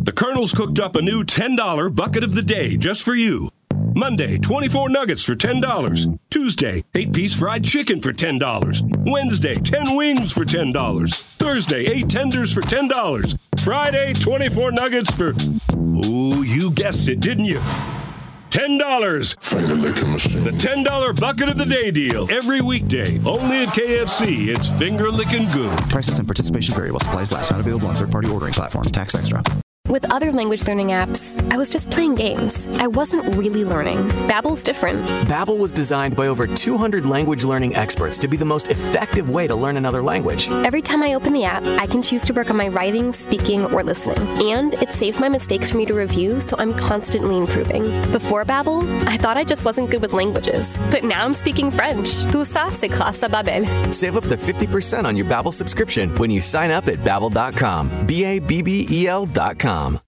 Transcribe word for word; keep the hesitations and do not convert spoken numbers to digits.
The Colonel's cooked up a new ten dollar bucket of the day just for you. Monday, twenty-four nuggets for ten dollars. Tuesday, eight-piece fried chicken for ten dollars. Wednesday, ten wings for ten dollars. Thursday, eight tenders for ten dollars. Friday, twenty-four nuggets for... Ooh, you guessed it, didn't you? ten dollars. Finger licking machine. The ten dollar bucket of the day deal. Every weekday. Only at K F C. It's finger licking good. Prices and participation vary while supplies last. Not available on third-party ordering platforms. Tax extra. With other language learning apps, I was just playing games. I wasn't really learning. Babbel's different. Babbel was designed by over two hundred language learning experts to be the most effective way to learn another language. Every time I open the app, I can choose to work on my writing, speaking, or listening. And it saves my mistakes for me to review, so I'm constantly improving. Before Babbel, I thought I just wasn't good with languages. But now I'm speaking French. Tout ça, c'est grâce à Babbel. Save up to fifty percent on your Babbel subscription when you sign up at babbel dot com. B A B B E L dot com.